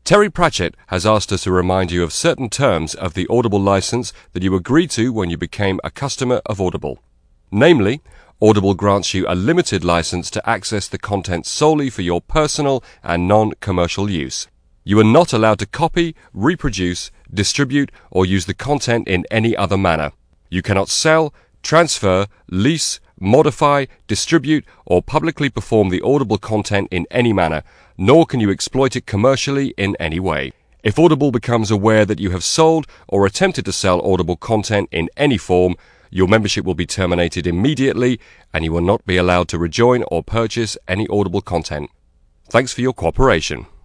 Terry Pratchett has asked us to remind you of certain terms of the Audible license that you agreed to when you became a customer of Audible. Namely, Audible grants you a limited license to access the content solely for your personal and non-commercial use. You are not allowed to copy, reproduce, distribute, or use the content in any other manner. You cannot sell, transfer, lease, modify, distribute, or publicly perform the Audible content in any manner, nor can you exploit it commercially in any way. If Audible becomes aware that you have sold or attempted to sell Audible content in any form, your membership will be terminated immediately and you will not be allowed to rejoin or purchase any Audible content. Thanks for your cooperation.